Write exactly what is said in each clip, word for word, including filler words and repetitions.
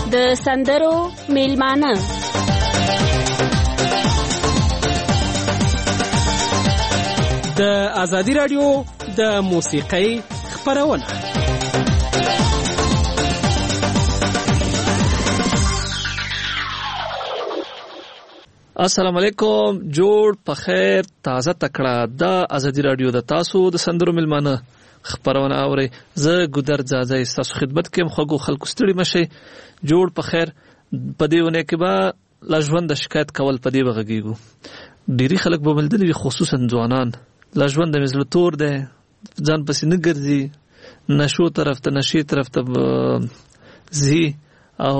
د سندرو میلمانه د ازادي رادیو د موسیقۍ خپرونه. السلام علیکم، جوړ په خیر، تازه تکړه د ازادي رادیو د تاسو د سندرو میلمانه خبرونه اوري. زه ګودر ځاځي تاسو خدمت کوم. خو خلکو ستړي مشي. جوړ په خیر. په دې ونه کې به لاژوند شکایت کول په دې بغږیږو. ډيري خلک به ملدلي خصوصا ځوانان لاژوند د مزل تور ده، ځان پسې نه ګرځي، نشو طرف ته نشي طرف ته زی او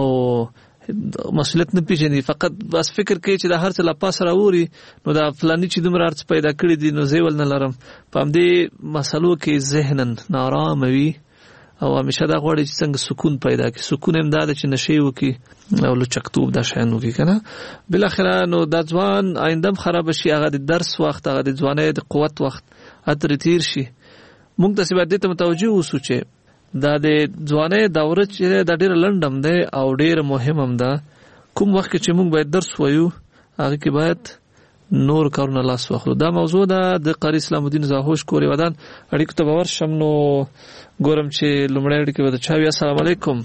مسؤلیت نه پیژني، فقط بس فکر کوي چې د هر څه لا پاس راوري نو دا فلاني چې دومره ارڅ پیدا کړی دي نو زه ول نه لرم. په دې مسلو کې ذهنن نارام وي او همیشه دا غواړي چې څنګه سکون پیدا کړي. سکون هم دا چې نشي وکي او لچکتوب دا شین وکي کنه. بل اخر نو د ځوان آینده خراب شي، هغه د درس وخت، هغه د ځوانۍ د قوت وخت اتر تیر شي. موږ د سبا دې ته متوجه اوسو چې دا د ځوانۍ دوره چې د ډېر لنډم ده او ډېر مهم هم ده. کوم وخت چې موږ باید درس وایو هغه کې باید نور کارونه لاس واخلو. دا موضوع ده د قاری اسلام الدین زاهوش کوري ودان اړیکو ته باور شم. نو ګورم چې لمړی اړیکه ودا چاوي. السلام علیکم.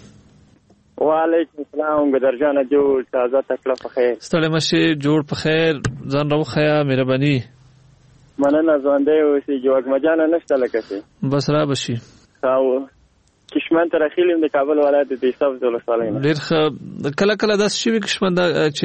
وعلیکم السلام. ګدرجانه جوړ تازه تکړه په خیر. ستړي مشه جوړ په خیر. ځان راوخیا مهرباني. مننه ځوانده اوسې جوړ مجانه نشته لکه څه بس را بشي. او کشمن تر اخیلم د کابل ولایت د حساب ډول سالینه ډیر کله کله داس شي کشمن چې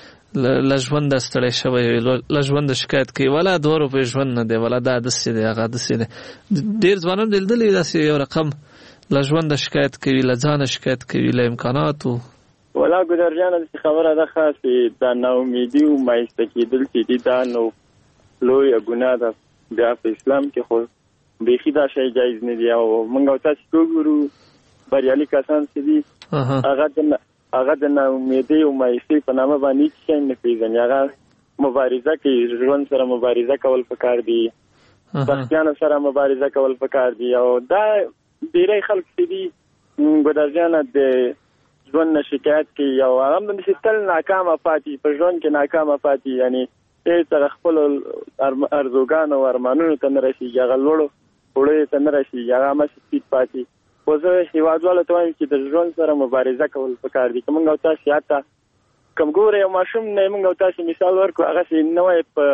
لژوند ستړی شوی لژوند شکایت کوي ولا دورو په ژوند نه دی ولا دا د سې دی هغه د سې دی. ډیر ځوانان دلدلې داسې یو رقم لژوند شکایت کوي، لځان شکایت کوي، له امکاناتو. ولا ګدرجانه خبره ده خاصه د نو امیدي او مایسته کېدل چې دي دا نو لوی ګناه ده د اسلام کې. خو بیخي دا شی جایز نه دی او موږ تاسو وګورو بریالي کسان چې دي هغه د هغه د امیدي او مایسته په نامه باندې چې نه پیژني، هغه مبارزه کوي، ژوند سره مبارزه کول پکار دي، بختیان سره مبارزه کول پکار دي. او دا ډیری خلک چې دي ګدرجانه د ژوند نه شکایت کوي او هغه د ستل ناکامه پاتې په ژوند کې ناکامه پاتې، یعنی ته تر خپل ارزوګان او ارمانونو ته نه رسیږي، هغه لوړو وړو ته نه رسیږي، هغه مسجد پاتې. خو زه هیوادواله ته وایم چې د ژوند سره مبارزه کول پکار دي. که موږ او تاسو حتی کوم ګوره یو ماشوم نه موږ او تاسو مثال ورکړو، هغه چې نوې په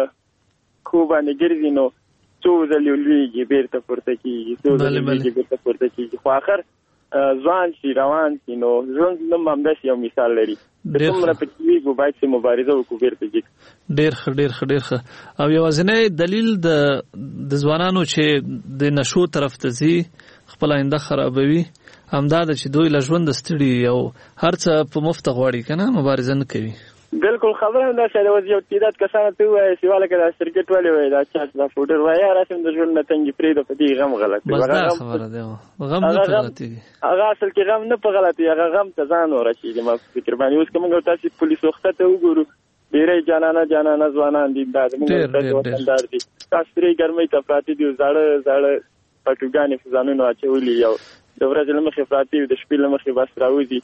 خو باندې ګرځي نو څو ځلې لویږي بیرته پورته کېږي، څو ځلې لویږي بیرته پورته کېږي، خو آخر ځوان شي روان شي. نو ژوند هم همداسې یو مثال لري. څومره پکې ویږو باید چې مبارزه وکړو بیرته ځي. ډېر ښه ډېر ښه ډېر ښه. او یوازینی دلیل د د ځوانانو چې د نشو طرف ته ځي خپل آینده خرابوي همدا ده چې دوی له ژونده ستړي او هر څه په مفت غواړي که نه، مبارزه نه کوي. بالکل خبره هم دا چې د یو تعداد کسانو ته ووایي چې واله که دا سرکټ ولې وایي دا چارج دا فوډر وایي راسم د ژوند نه تنګې پرېږده په دې غم غلط دی. بس دا خبره دی غم نه په غلطېږي، هغه اصل کې غم نه په غلطي، هغه غم ته ځان ورسېږي. ما فکر باندې اوس که موږ تاسې پولیس وخته ته وګورو ډېری جانانه جانانه ځوانان دي، دا زموږ وطندار دي، تاسو پرې ګرمۍ ته پراته دي، زاړه زاړه پټوګانې په ځانونو اچولي، یو د ورځې له مخې پراته وي، د شپې له مخې بس راوځي.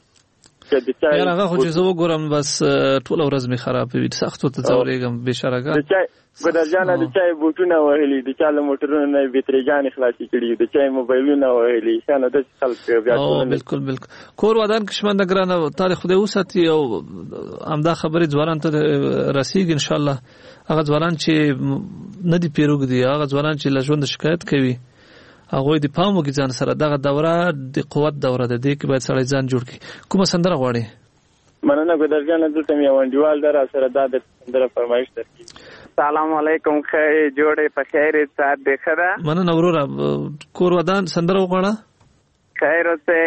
یاره هغه خو چې زه وګورم بس ټوله ورځ مې خرابوي، سختو ته ځورېږم بېشرګه. ګدرجانه د چای بوټونه وهلي، د چا له موټرونو نه بېترېګانې خلاصې کړي، د چای موبایلونه وهلي، ښه نو داسې خلک بیا بالکل بالکل. کور ودان کشمنده ګرانه تاریخ خدای وساتي او همدا خبرې ځوانان ته رسېږي انشاءالله. هغه ځوانان چې نه دي پیروګ دي، هغه ځوانان چې له ژونده شکایت کوي هغوی د پام وکړي ځان سره. دغه دوره د قوت دوره ده، دې کې باید سړی ځان جوړ کړي. کومه سندره غواړې؟ مننه ګدرجانه، دلته مې یو انډیوال ده راسره دا د سندره فرمایش درکړي. سلام علیکم، ښه جوړې په خیر ساعت دې ښه ده؟ مننه وروره. کور ودان سندره وغواړه. خیر اوسې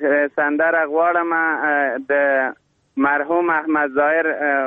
سندره غواړم د مرحوم احمد ظاهر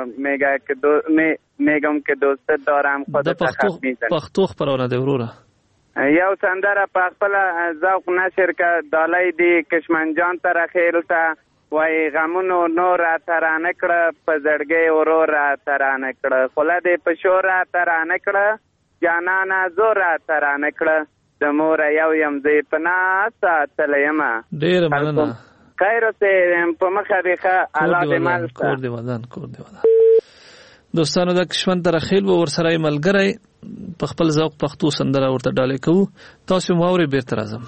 میگم که دوست دارم خودت خط میزنی. پښتو خپرونه ده وروره. یو سندره په خپل ذوق نشر که دالای دی کشمن جان تر خیل تا وای غمونو نور ترانه کړه په زړګي ورور ترانه کړه خله دې په شور ترانه کړه جانانا زور ترانه کړه د مور یو یم دې پنا ساتلېما. ډیر مننه خیر اوسه په مخه دیخه الله دې مال کور دی ودان کور دی ودان دوستانو د کشمن در خیل و ورسره ملګری په خپل ذوق پښتو سندره ورته ډالې کوو تاسو مو اوري بیرته راځم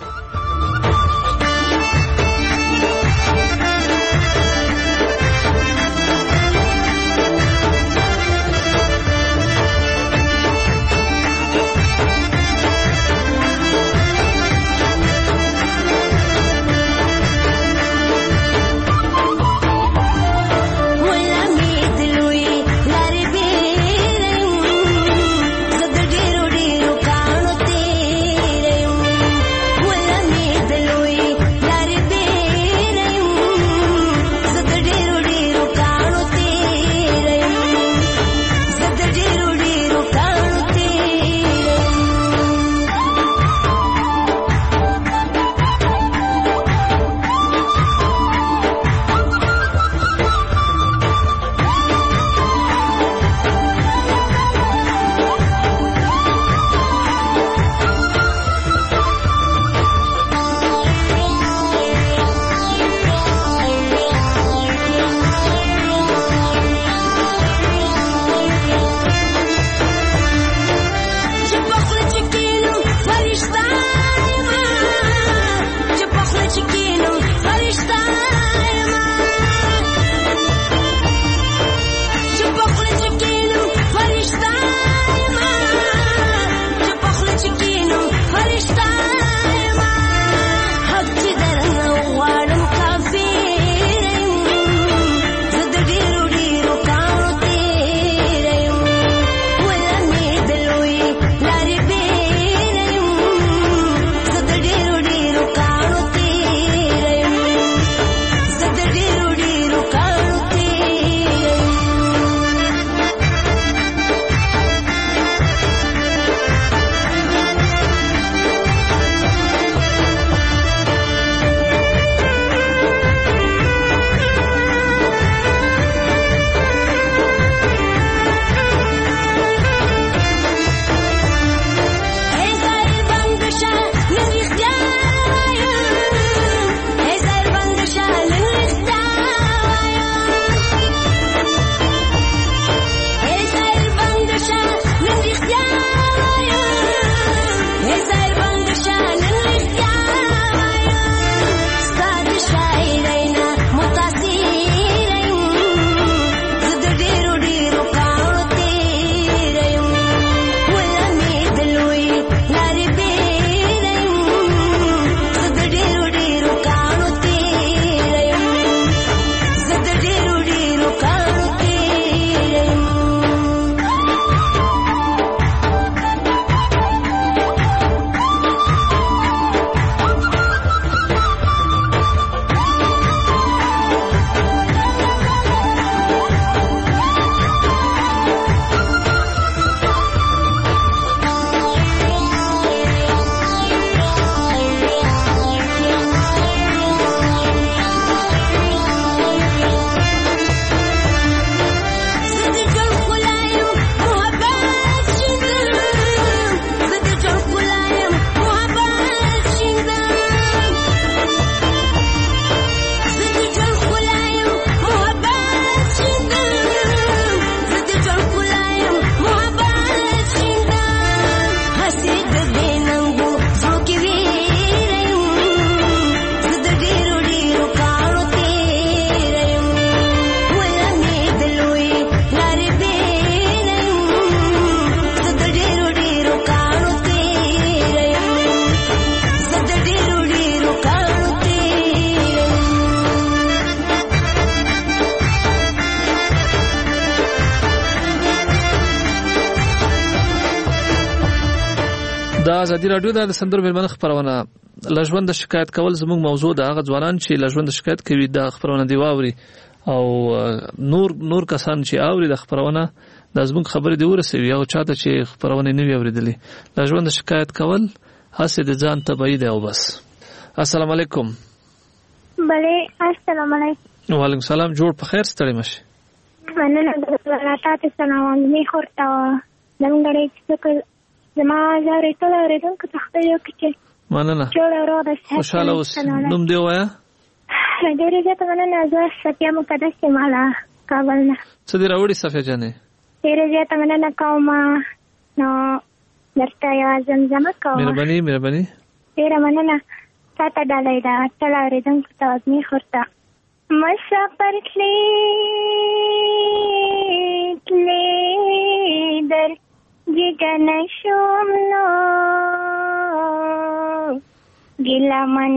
د ازادي رادیو د سندرو ملمنه خبرونه لژوند شکایت کول زموږ موضوع ده. هغه ځوانان چې لژوند شکایت کوي د خبرونه دی واوري او نور نور کسان چې اوري د خبرونه د زموږ خبرې دی ورسوي او چاته چې خبرونه نه وی اوریدلې لژوند شکایت کول هڅه د ځان تبعید او بس. السلام علیکم. بله السلام علیکم. وعلیکم السلام. جوړ په خیر ستړي مشه. مننه د تاسو سلام می خورته دمګړې چې زما زاري ته لريدم که تخته یو کې مننه جوړ راو د خوشاله اوس نوم دی وایا ډېرې زیاته مننه. زه صفیه مقدس یم له کابل نه. څه دې راوړي صفیه جانې؟ ډېره زیاته مننه کوم. نو درته یوه زمزمه کوم. مهرباني مهرباني. ډېره مننه. تا ته ډالۍ ده ټول اورېدونکو ته وږمې خورته. مسافر تلې تلې در جګه نه شوم نو ګیله من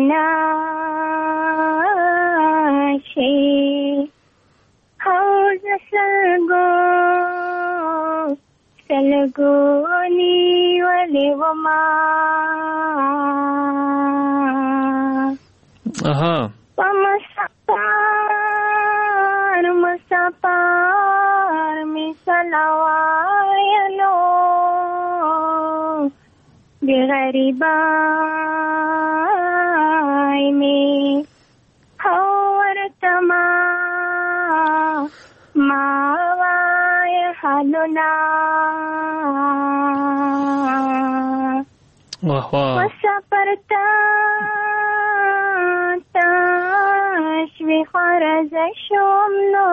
نشې او زه سلګو سلګو نیولې وما اها مسافر مسافر می سلوایلو دی غریبای می هورتما ما وای حالنا واه واه مسافرتا تشوی خارز شوم نو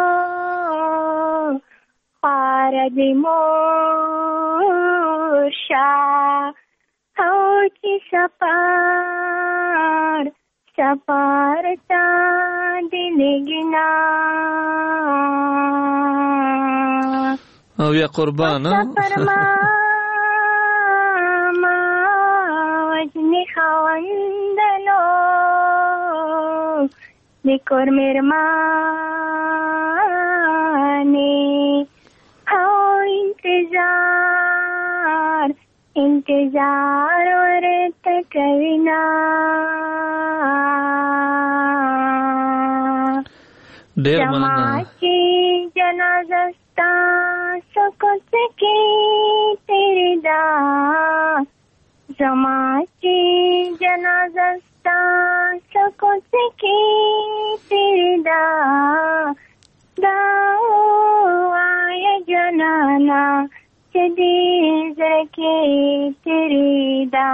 خاردی موشا او چی سپار سپار تا دلگنا او یا قربان سفر ما ما وجنی خواندنو دیکور میرمانی او انتظار انتظار ورت کوینا ډیر مننه. جماعتی جنازستا سکوت کی تیری دا جماعتی جنازستا سکوت کی تیری دا دعوی جنانا چدی زرکی تیری دا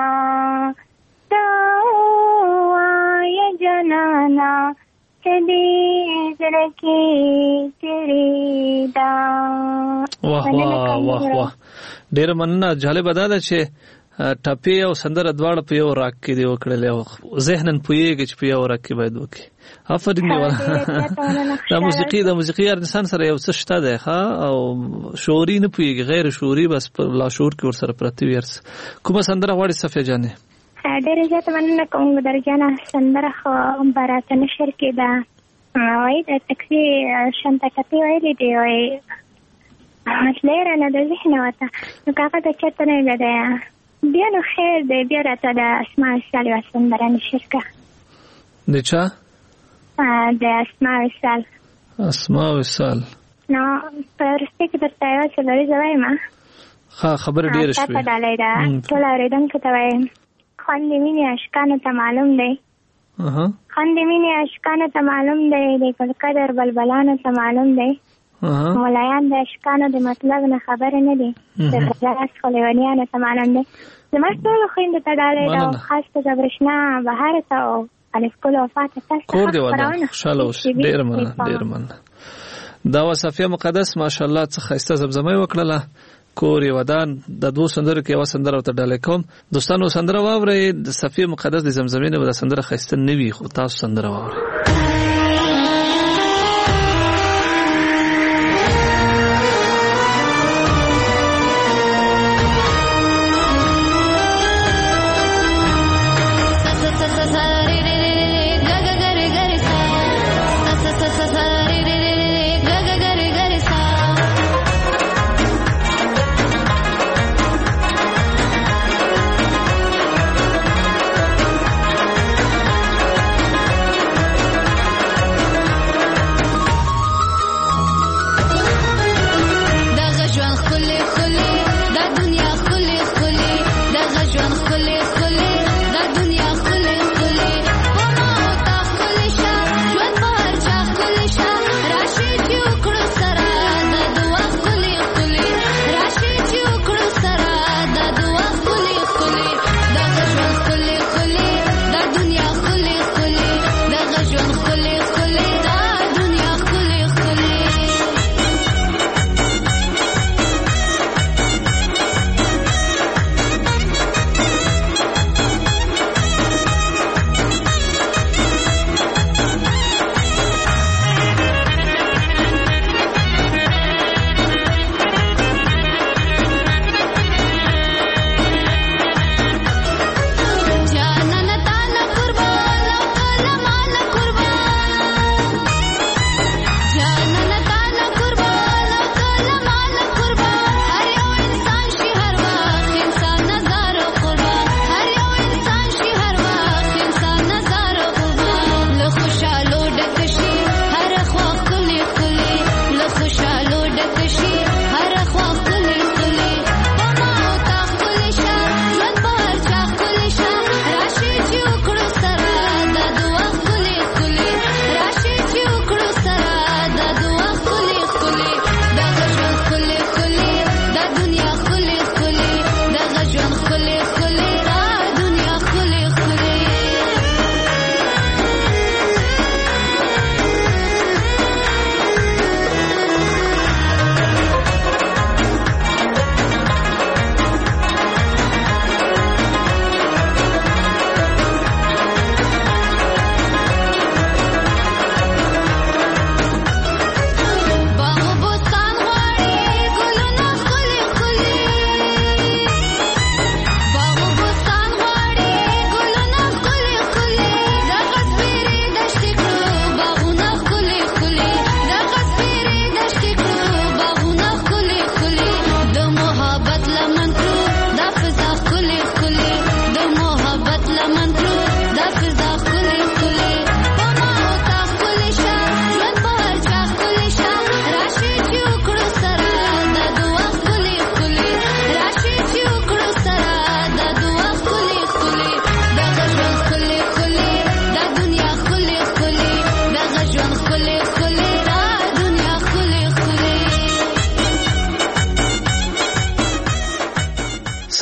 دعوی جنانا چدی زرکی تیری دا. واه واه واه واه ډیر مننه. جالب ده چې ټپې او سندره دواړه په یو راګ کې دی وکړلې او ذهنن پوهېږي چې په یو راګ کې باید وکړي. آفرین دی والله. دا موسیقي د موسیقي هر انسان سره یو څه شته دی ښه او شعوري نه پوهېږي غیر شعوري بس په لاشعور کې ورسره پرته وي هر څه. کومه سندره غواړې صفیه جانې؟ ډېره زیاته مننه کوم ګودرجانه. سندره خو به راته نشر کېده وایي د تکسي شانته ټپې ویلې دي وایي تللی رانه د ذهنه وته نو کاغه د چېرته نه یادی بیا نو خیر دی بیا راته د اسماء وصال یوه سندره نشر کړه. د چا؟ د اسماء وصال. اسماء وصال نو په وروستۍ کې درته یوه څلوریزه وایم. ښه خبره ډېره شوې. تا ته ډالۍ ده ټول اورېدونکو ته وایم. خوند د مینې عشقانو ته معلوم دی خوند د مینې عشقانو ته معلوم دی د ګلقدر بلبلانو ته معلوم دی مولایان د عشقانو د مطلب نه خبره نه دي د کلاس خو لیونیانو ته معلوم دی. زما ټولو خویندو ته ډالۍ ده او خاص په برېښنا بهار ته او الفګل وفات ته کور دی والله خوشحاله اوسئ. ډېر مننه ډېر مننه. دا وه صفیه مقدس ماشاءالله څه ښایسته زمزمه یې وکړله. کور یې ودان د دوو سندرو کې یوه سندره ورته ډالۍ کوم. دوستانو سندره واورئ د صفیه مقدس د زمزمې نه به دا سندره ښایسته نه وي خو تاسو سندره واورئ.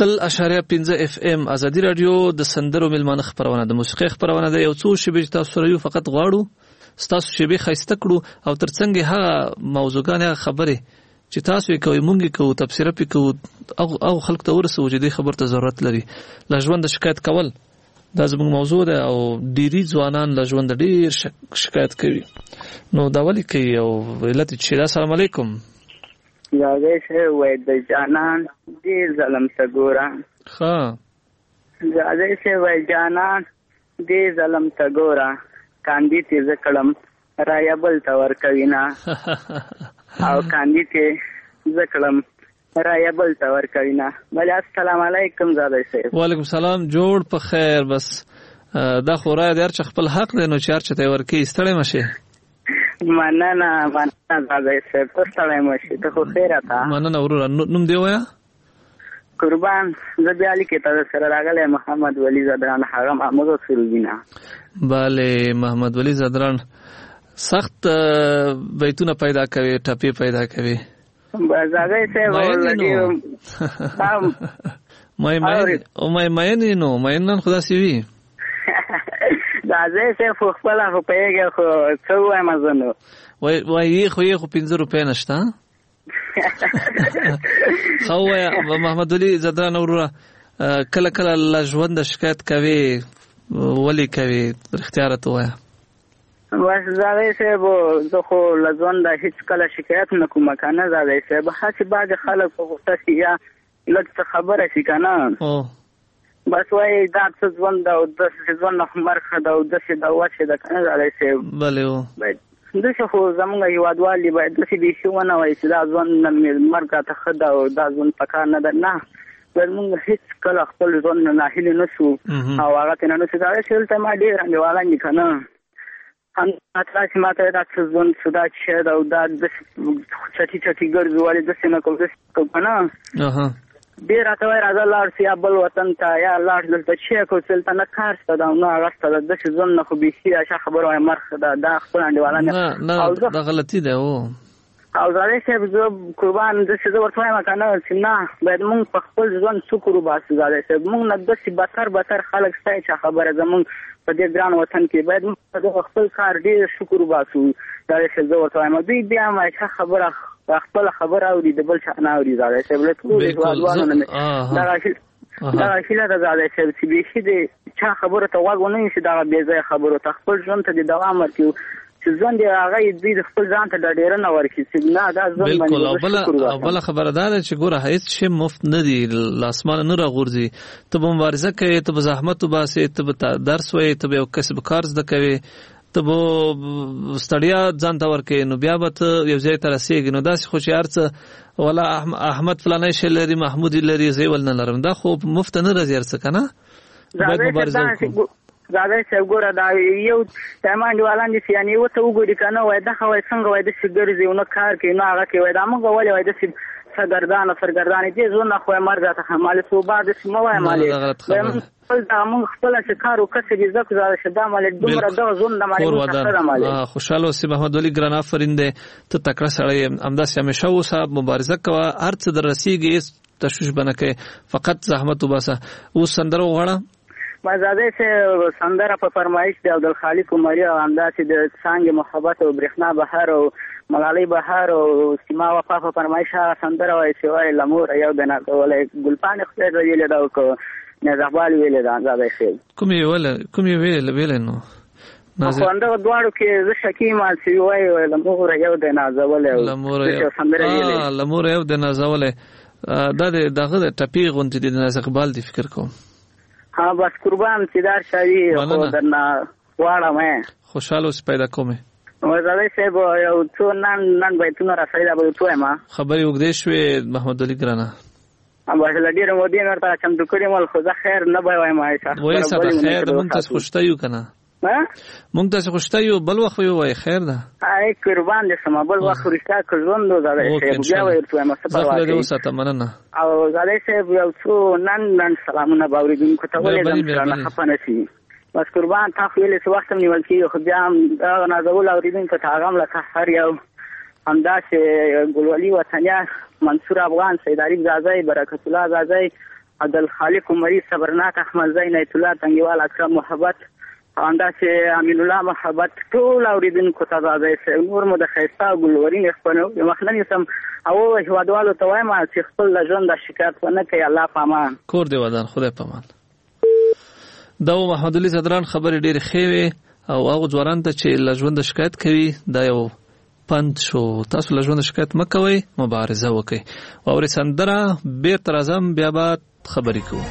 سل اشاریه پنځه اف ام ازادي رادیو د سندرو ملمانه خبرونه د موسیقي خبرونه د یو څو شیبې تاسو سره یو فقط غواړو تاسو شیبې خایسته کړو او ترڅنګ هغه موضوعګان هغه خبره چې تاسو یې کوي مونږ کوو تفسیر پې کوو او او خلک ته ورسو چې دې خبر ته ضرورت لري لا ژوند شکایت کول دا زموږ موضوع ده او ډيري ځوانان لا ژوند ډیر شکایت کوي نو دا ولي کوي او علت چې السلام علیکم یا دې وای د جانان ډیر ظلم سګورا ها یا دې وای جانان ډیر ظلم سګورا کاندي تیز کلم رایا بل تور کوینا او کاندي ته زکلم رایا بل تور کوینا بل السلام علیکم زاده سي وعلیکم السلام جوړ په خیر بس دا خو را دې هر خپل حق دی نو چار چته ورکی استړی مشه مننه مننه زاده سي پرستړی مشه ته خو خیره تا مننه ورور نوم دی وایا قربان زبیالی کې تاسو سره راغله محمد ولی زدران هغه محمد سروینا bale محمد ولی زدران سخت بیتونه پیدا کوي ټاپي پیدا کوي بازاګه ته ولګي مې مې او مې مې نه نو مې نن خدا سی وی زاګه ته خو خپل خو پیګه خو څو وایم زنو وای وای خو یې خو پنځه روپې نشته خو محمد ولی زدران ورو کله کله لژوند شکایت کوي ولی کوي اختیار ته وایا بس زاوی صاحب زه خو لژوند هیڅ کله شکایت نه کوم کنه زاوی صاحب هڅه باج خلک په غوښته یا لږ خبره شي کنه او بس وای دا څه ژوند او د ژوند مرخه دا او د څه دا واشه دا کنه زاوی صاحب بله او دغه خو زمونږ یوادوالي باید د څه به شو نه وای چې دا ژوند مرګه ته خدا او دا ژوند پکار نه ده نه زمونږ هیڅ کله خپل ژوند نه هیله نشو او هغه ته نه څه دا شول ته ما ډیر انډیواله نه کنه هم اطلاع ماته دا څه ژوند سودا چې دا او دا د چټي چټي ګرځولې د سینه کوم څه کنه اها ډیر راته راځه لار سی بل وطن ته یا لار دلته چې کو څلته نه کار ستدا نو هغه ستدا د څه ژوند نه خو به شي اشه خبره وای مرخ دا دا خپل انډیواله نه نه دا غلطی ده او او زړه شه زه قربان د څه ورته ما کنه چې نه باید مونږ په خپل ژوند شکر وباسو زړه شه مونږ نه د څه بتر بتر خلک ستای چې خبره زمونږ په دې ګران وطن کې باید مونږ د خپل کار ډیر شکر وباسو زړه شه زه ورته ما دوی بیا ما ښه خبره خپل خبره او د بل څه نه اوري زړه شه بل ټول ځوانانو نه دا شي دا شي له زړه شه چې به شي د چا خبره ته واغونه شي دا به ځای خبره ته خپل ژوند ته د دوام ورکړي چې ځان دی هغه دې خپل ځان ته ډېر نه ورکی چې نه دا ځان باندې بل بل خبردار چې ګوره هیڅ شی مفت نه دی لاسمان نه راغورځي ته به مبارزه کوي ته به زحمت وباسي ته به درس وایي ته به یو کسب کار زده کوي ته به ستړیا ځان ته ورکوي نو بیا به ته یو ځای ته رسېږي نو داسې خو چې هر څه ولا احمد فلانی شی لري محمود لري زه ول نه لرم دا خو مفت نه راځي هر څه کنه باید مبارزه وکړو زاده چې ګوره دا یو تمانډ ولان دي یعنی و ته وګوري کنه وای دا خو څنګه وای د شګر زیونه کار کوي نو هغه کوي دا موږ ولې وای د سرګردان سرګردان دي زونه خو مرګه ته حمال سو بعد سمو وای مالي دا موږ خپل چې کار وکړي چې زکه زاده شدا مال دومره د زون د مالي خوشاله سی محمد ولی ګران افرینده ته تکړه سره امداس همیشه و صاحب مبارزه کوه هر څه در رسیږي تشویش بنکه فقط زحمت وباسه او سندره وغواړه مزاده سے سندره په فرمایش د عبد الخالق عمری او انداسې د څنګه محبت او برېښنا بهار او ملالۍ بهار او سیما وفا په فرمایش سندره وای چې وای لمور یو دنا ولې ګلپان خپل ویل دا کو نه زغبال ویل دا زاده شي کوم ویل کوم ویل ویل نو نازل خو انده دوړو کې ز شکیما چې وای لمور یو دنا زول لمور یو لمور یو دنا زول دا دغه ټپی غونډې د نازقبال دی فکر کوم ها بس قربان سیدار شاوی خو درنا واړه مې خوشاله اوس پیدا کومه وزاوی صاحب یو څو نن نن بیتونه را پیدا به تو ما خبري وګدې شوې محمد علي ګرانه ام باندې لډیر مو دین ورته چم د کړي مل خو ځخیر نه به وای ما ایسه وای سره خیر د مونږ تاسو خوشته یو کنه ها مونږ تاسو خوشته یو بل وخت وای خیر ده آی قربان دې سم بل وخت رښتا کړوندو زاده صاحب بیا ورته ما سپارو زه له اوسه تمننه او زاده صاحب یو څو نن نن سلامونه باورې کو ته ولې نه خپنه شي بس قربان تاسو یې څه وخت نیول کیږي خو بیا نه زول اوریدونکو ته هغه مله هر یو همداسې ګلولي وطنیا منصور افغان سید علی زازای برکت الله زازای عبدالخالق عمری، صبرناک احمد زین، ایت الله تنگیوال، اکرم محبت، همداسې امین الله محبت، ټول اوریدونکو ته زاده صاحب نور مو د ښایسته ګلورین خپلو مخنني سم او هیوادوالو ته وایم چې خپل د ژوند د شکایت ونه کوي. الله په امان. کور دی ودان، خدای په امان. دا محمد علي زدران خبرې ډېرې ښې وې او هغه ځوانان ته چې له ژوند شکایت کوي دا یو پند شو. تاسو له ژوند شکایت مه کوئ، مبارزه وکړئ. واورئ سندره، بېرته راځم، بیا به خبرې کوو.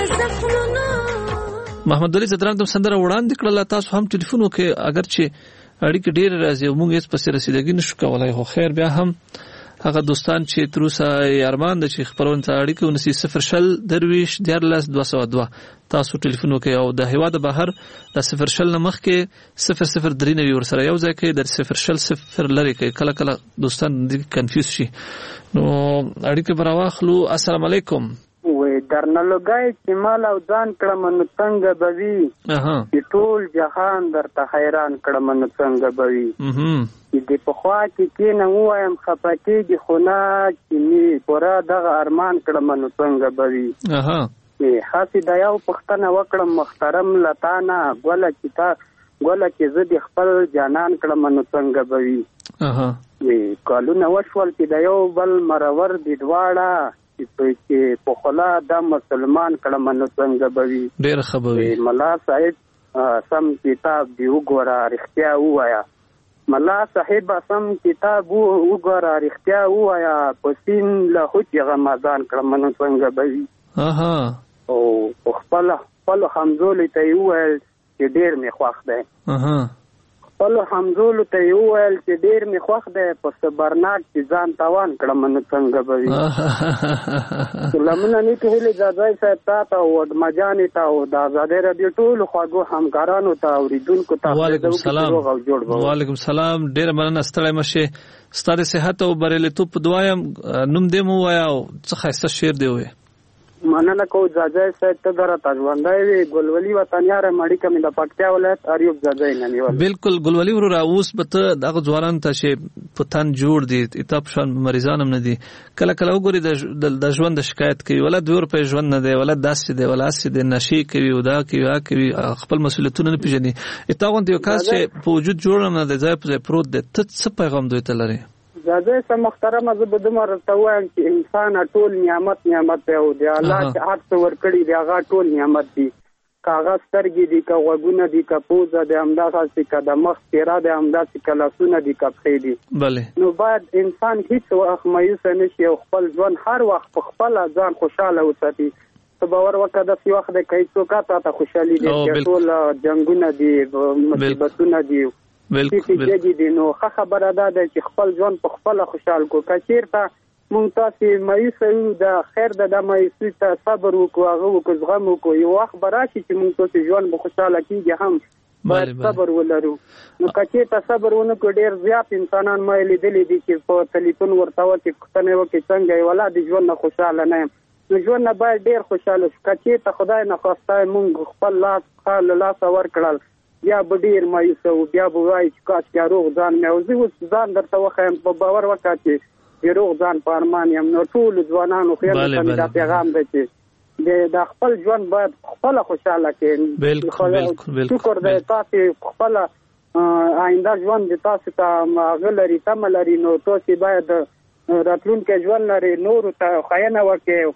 محمد علي زدران د سندره وړاندې کړل. تاسو هم ټلیفون وکړئ اگر چې اړیکې ډېر راځي او موږ هیڅ پسې رسیدګي نشو کولای. خو خیر بیا هم هغه دوستان چې تر اوسه ارمان د چې خبرونه ته اړیکه ونیسي صفر شل درویش دیارلس دوه سوه دوه تاسو ټلیفون وکړئ او د هیواد بهر د صفر شل نه مخکې صفر صفر درې نوي ورسره یو ځای کې د صفر شل صفر لري کوي. کله کله دوستان کنفیوز شي نو اړیکه به راواخلو. السلام علیکم. وې درنه لګای چې مال او ځان کړم نو څنګه به وي چې ټول جهان درته حیران کړم نو څنګه به وي چې د پخوا کې کېنه ووایم خفه کېږي خو نه چې مې پوره دغه ارمان کړم نو څنګه به وي. هسې د یو پوښتنه وکړم محترم له تا نه ګوله چې تا ګوله چې زه د خپل جانان کړم نو څنګه به وي. کالونه وشول چې د یو بل مرور دي دواړه چې په خلا د مسلمان کړم نو څنګه به وي. ډېر ښه به وي. ملا صاحب سم کتاب دی وګوره رښتیا ووایه. ملا صاحب سم کتاب وګوره رښتیا ووایه په سین له حج رمضان کړم نو څنګه به وي. او په خپل خپل همزولې ته یې وویل چې ډېر مې خوښ دی. خپلو همزولو ته یې وویل چې ډېر مې خوښ دی په صبرناک چې ځان تاوان کړم نو څنګه به وي. سلامونه نیکې هیلې ځاځی صاحب تا ته او وډمجانې ته او د ازادۍ راډیو ټولو خواږو همکارانو ته اورېدونکو ته وعلیکم السلام. وعلیکم السلام. ډېره مننه ستړی مه شې. ستا د صحت او بریالیتوب په دعا یم. نوم دې مو ووایه او څه ښایسته شعر دې ووایه. مننه کوو ځاځی صاحب ته د راته ژوندی وي. ګلولي وطنیار یم اړیکه مې د پکتیا ولایت اریوب ځاځی نه نیول. بالکل ګلولي وروره اوس به ته دغه ځوانانو ته چې په تن جوړ دي اته په شان مریضان هم نه دي کله کله وګوري د ژوند شکایت کوي ولا دوه روپۍ ژوند نه دی ولا داسې دی ولا هسې دی نشې کوي او دا کوي هغه کوي خپل مسؤلیتونه نه پېژني. اته غوندې یو کس چې په وجود جوړ هم نه دی ځای په ځای پروت دی ته څه پیغام دوی ته لرې؟ ځاځی صاحب محترمه زه به دومره ورته ووایم چې انسان ټول نعمت نعمت دی او د الله چې هر څه ورکړي دی هغه ټول نعمت دی. که هغه سترګې دي که غوږونه دي که پوزه دی همداسې که د مخ څېره دی همداسې که لاسونه دي که پښې دي. نو باید انسان هیڅ وخت مایوسه نه شي او خپل ژوند هر وخت په خپله ځان خوشحاله وساتي. ته باور وکړه داسې وخت دی که هېڅوک تا ته خوشحالي دي چې ټول جنګونه دي مصیبتونه دي چې دي نو ښه خبره دا ده چې خپل ژوند په خپله خوشحال کړو. که چېرته مونږ تاسې مایوسه یو د خیر د دا مایوسي ته صبر وکړو هغه وکړو زغم وکړو یو وخت به راشي چې مونږ تاسې ژوند به خوشحاله کېږي هم باید صبر ولرو. نو که چېرته صبر ونه کړو ډېر زیات انسانان ما یې لیدلي دي چې په تلیفون ورته وکړي پوښتنه یې وکړي څنګه یې ولا د ژوند نه خوشحاله نه یم. نو ژوند نه باید ډېر خوشحاله شو. که چېرته خدای نخواسته مونږ خپل لاس ښه له لاسه ورکړل بیا به ډېر مایوسه و بیا به وایي چې کاشکې روغ ځان مې او زه اوس ځان درته وښیم په باور وکړه چې د روغ ځان په ارمان یم. نو ټولو ځوانانو خیال ته مې دا پیغام دی چې د خپل ژوند باید خپله خوشحاله کړې. شکر دی تاسې خپله آینده ژوند د تاسې ته هغه لري تمه لري نو تاسې باید راتلونکی ژوند لري نورو ته ښیینه وکړئ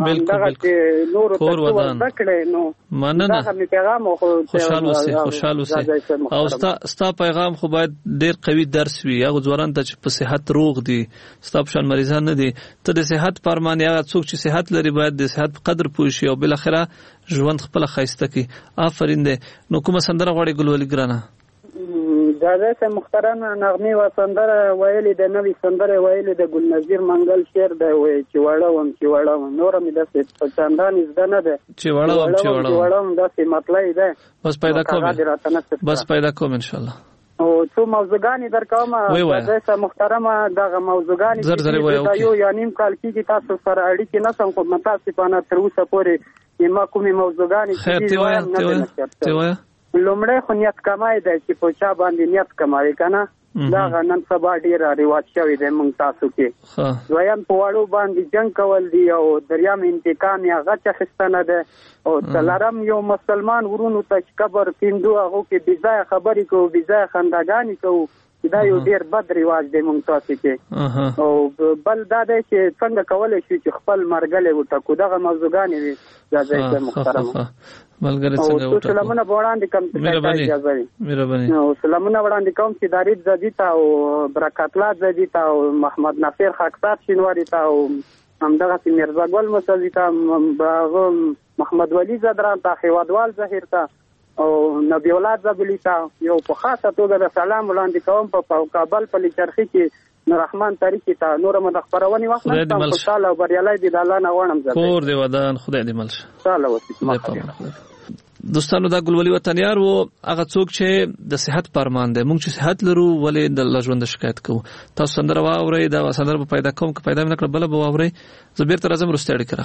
بالکل کور ودان مننه خوشحال اوسئ خوشحال اوسئ او ستا پیغام خو باید ډېر قوي درس وي هغه ځوانانو ته چې په صحت روغ دي ستا په شان مریضان نه دي ته د صحت په ارمان هغه څوک چې صحت لري باید د صحت په قدر پوه شي او بالاخره ژوند خپله ښایسته کړي. آفرین دی. نو کومه سندره غواړې ګلولي ګرانه؟ ځاځی صاحب محترم نغمې و سندره ویلې د نوې سندره ویلې د ګلنظیر منګل شعر دی وایي چې وړه وم چې وړه وم نوره مې داسې په چندانې زده نه ده چې وړه وم چې وړه وم داسې مطلعې ده بس پیدا کوم بس پیدا کوم انشاءالله. او څو موضوعګانې در کوم ځاځی صاحب محترمه دغه موضوعګانې دا یو یا نیم کال کېږي تاسو سره اړیکې نه سم خو متاسفانه تر اوسه پورې ما کومې موضوعګانې خیر ته وایه ته وایه لومړی خو نیت کمای دی چې په چا باندې نیت کموي که نه دغه نن سبا ډېره رواج شوی دی موږ تاسو کې. دویم په وړو باندې جنګ کول دي او دریم انتقام یا غچ اخیستنه ده او څلورم یو مسلمان ورونو ته چې قبر کیندو هغو کې بېځایه خبرې کوو بېځایه خنداګانې کوو دا یو ډېر بد رواج دی موږ تاسو کې. او بل دا دی چې څنګه کولی شو چې خپل مرګلی وټکو دغه موضوعګانې وي ځاځی صاحب محترمه. ملګری څنګه وټکو سلامونه به وړاندې کوم مهرباني او سلامونه وړاندې کوم چې دارید زدي ته او برکت الله زدي ته او محمد ناصر خاکسار شینواري ته او همدغسې میرزا ګل مسلزي ته محمد ولی زدران ته هیوادوال ظهیر ته او نبی اولاد زبلی ته یو په خاصه توګه د سلام وړاندې کوم په کابل په لیچرخي کې نور رحمان طریقې ته نور مد خبرونی وخت نه تم خوشاله او بریالي دي د الله نه غواړم زه کور دی ودان خدای دې ملشه تعالی وسیت دوستانو دا ګلولي وطنيار وو هغه څوک چې د صحت پرمان دي موږ چې صحت لرو ولې د ژوند شکایت کوو تاسو سندره واورئ دا سندره په پیدا کوم که پیدا نه کړ بل به واورئ زبیر تر اعظم رستاړي کړه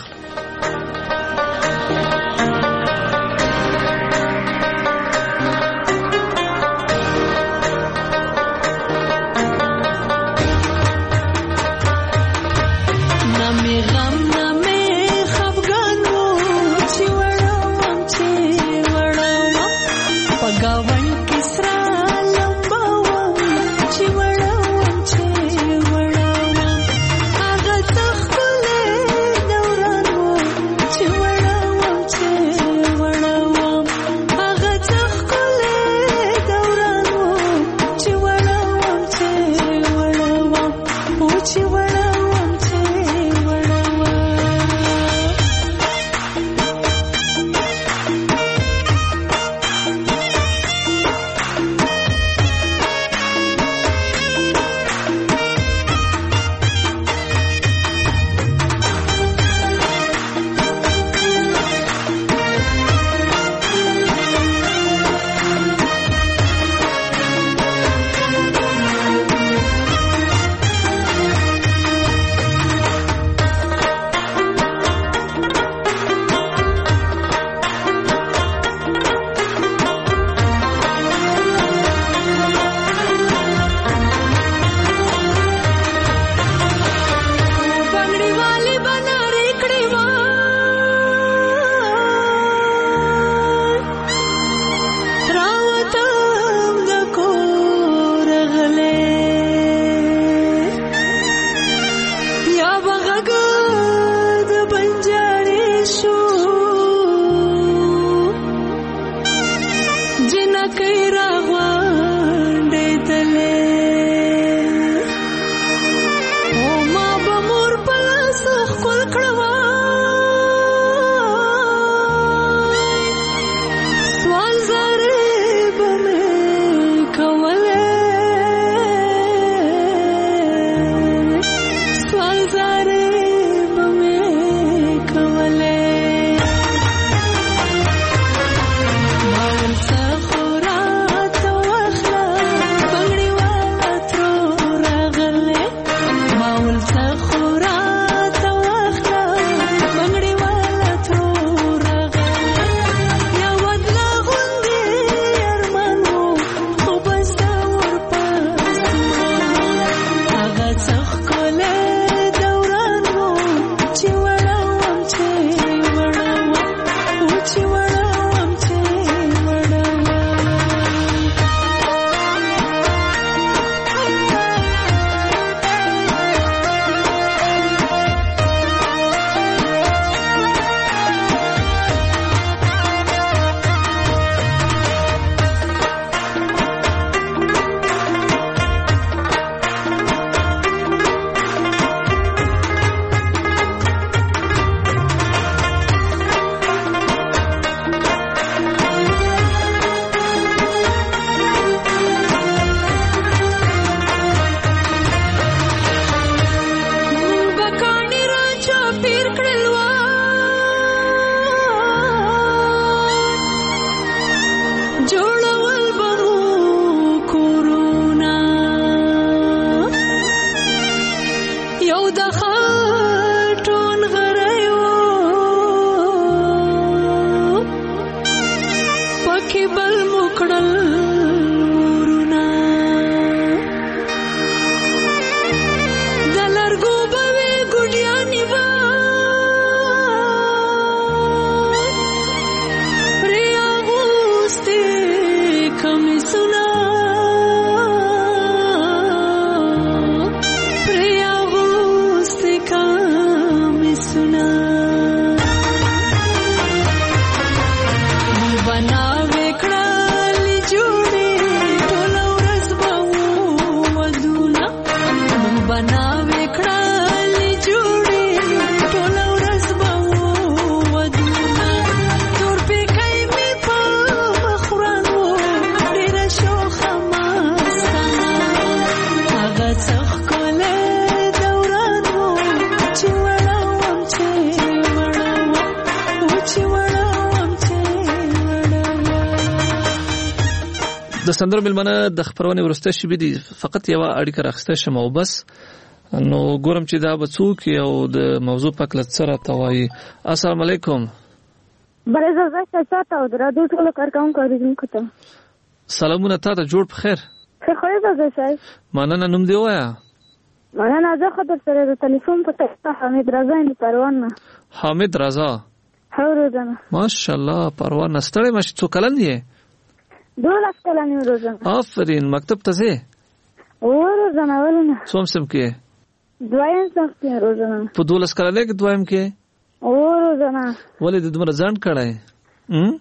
د سندرو ملمنه د خبرونه ورسته شي بي فقط یو اړیکه راخسته شم او بس نو ګورم چې دا بڅوک یو د موضوع په کله سره توای. السلام علیکم. بله زه څه تاسو درادو ټول کارکوم کوم کوته. سلامونه تاسو جوړ په خیر. خیر خو زه شای. مننه نوم دی وایا. مننه زه خو در سره د ټلیفون په تاسو حمید رضا دی پروان. حمید رضا. هورزنه. ماشاءالله پروان ستړی مش څو کلن یې؟ دولس کلن یم روزنه. آفرین مکتب ته ځې؟ روزنه ولنه. څوم سم کې؟ دویم سم کې روزنه. په دولس کلن کې دویم کې؟ روزنه. ولې د دومره ځان کړای؟ هم؟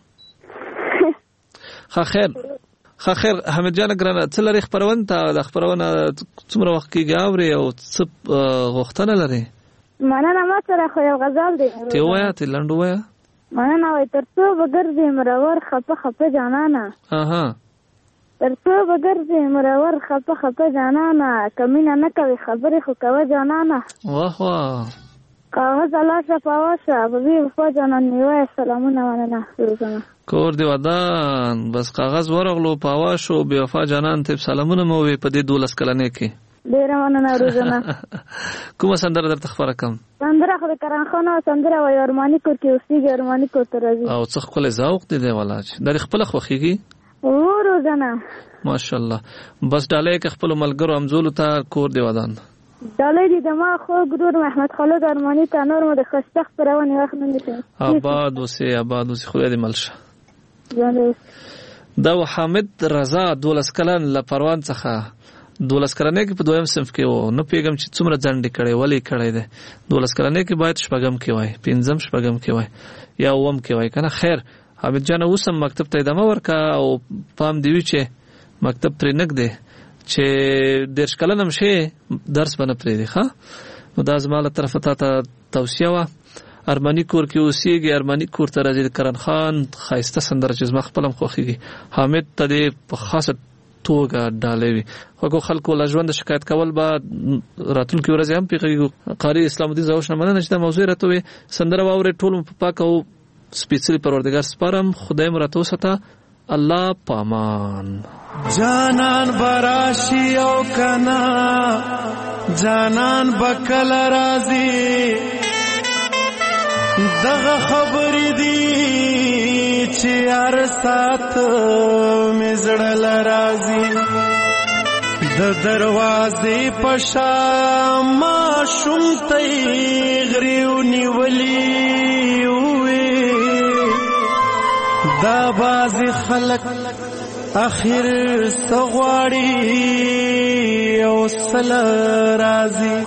ښه خیر. ښه خیر حمید جان ګرانه څه لري خبرونه ته د خبرونه څومره وخت کې غاوري او څه غوښتنه لري؟ مننه ما سره خو یو غزل دی. ته وایا ته لنډ وایا. مننه وای تر څو بګرځي مرور خپه خپه جانانا. اها. تر څو بګرځي مرور خپه خپه جانانا کمینه نه کوي خبرې خو کوي جانانا. واه واه. کاغذ الله شفاواشه ببي وفا جانان نیوه سلامونه مننه روزنه. کور دی ودان بس کاغذ ورغلو پاواشو بی وفا جانان ته سلامونه مو وی په دې دولس کلنې کې. ډیر مننه روزنه. کومه سندره درته خبره کوم؟ سندره خو د کران خان او سندره وای ارمانی کور کې اوسېږي ارمانی کور ته راځي. او څه خپل ذوق دی دی ولا چې د خپل خوخيږي؟ او روزنه. ماشاءالله بس ډالې کې خپل ملګرو امزول ته کور دی ودان. ډالې دي د ما خو ګرور محمد خالد ارمانی ته نور مو د خشتخ پرونی وخت نه نشي. آباد اوسه آباد اوسه خو دې ملشه. دا حامد رضا دولس کلن له پروان څخه دولس کلنې کې په دویم صنف کې وو نو پیغام چې څومره ځنډ کړي ولې کړي ده دولس کلنې کې باید شپږم کې وای پنځم شپږم کې وای یا اوم کې وای کنه. خیر حامد جان اوسم مکتب ته ادامه ورکا او پام دی چې مکتب پرې نګ دی چې درس کلنم شي درس باندې پرې دی ښا. نو دا زماله طرفه ته توصیه وا ارمانی کور کې اوسېږي ارمانی کور ته راځي کرن خان خایسته سندره چې زما خپلم خوخيږي. حامد ته دې په خاصه توګه ډالې وي خو خلکو لا ژوند شکایت کول با راتلونکي ورځ هم پیږي. قاری اسلام الدین زاوش نه مننه چې دا موضوع راته وي سندره واورې ټول په پاک او سپیڅلی پروردگار سپارم خدای مراتو ستا الله پامان. جانان براشي او کنا جانان بکل راضي دغه خبرې دي چې هر سات مزړل راضي د دروازې پشا ما شومتي غريو نیولي وې دا باز خلق اخر سغواړي او سل راضي.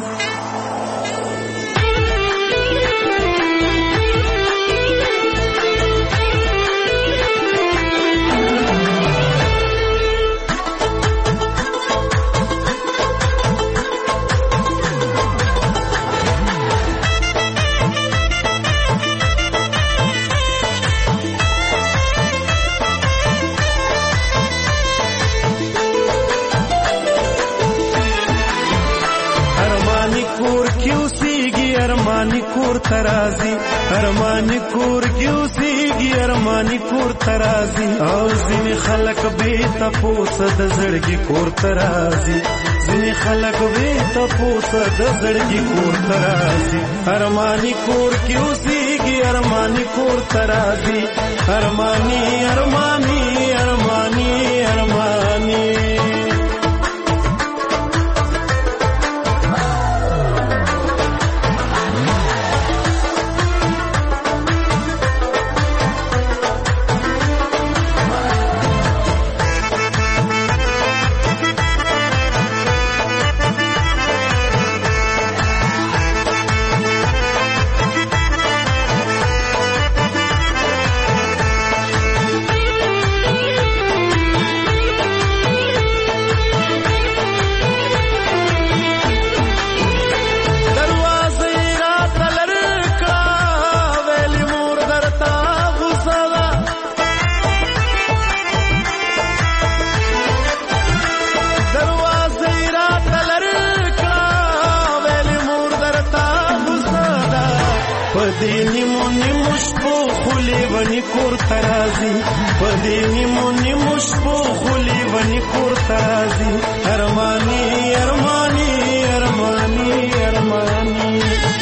ارمانی کور ترازی ارمانی کور کیوسیږي ارمانی کور ترازی او ځینې خلک به تاسو د زړګي کور ترازی ځینې خلک به تاسو د زړګي کور ترازی ارمانی کور کیوسیږي ارمانی کور ترازی ارمانی ارمانی ارمانی ارمانی خلی ونی کور ترازی پدې نیمو نیمو شپو خلی ونی کور ترازی ارمانی ارمانی ارمانی ارمانی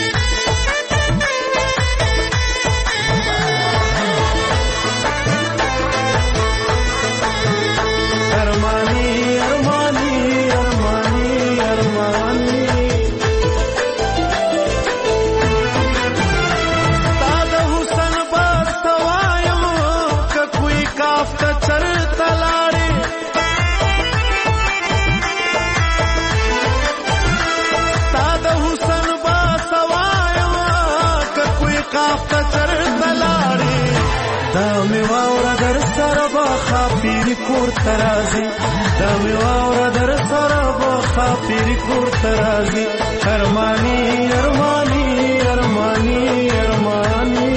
کور ترازی دا می واورا در سره با خاطر کور ترازی ارمانی ارمانی ارمانی ارمانی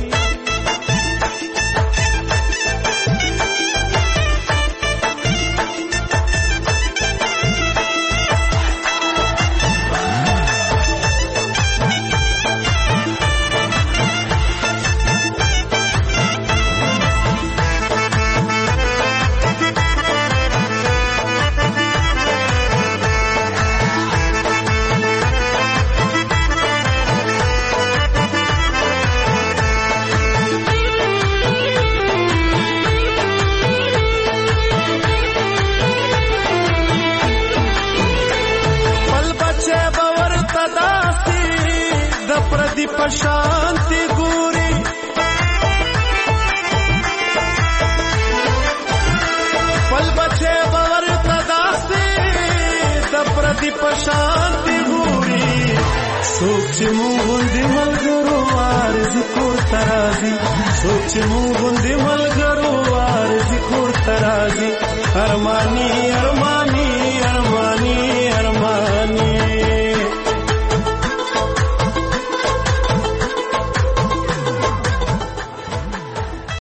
शांति गोरी पल बचे बवर तदासी दप्रदीप शांति गोरी सोच मुंदी मलगरो आरज कोर तराजी सोच मुंदी मलगरो आरज कोर तराजी अरमानी अरमानी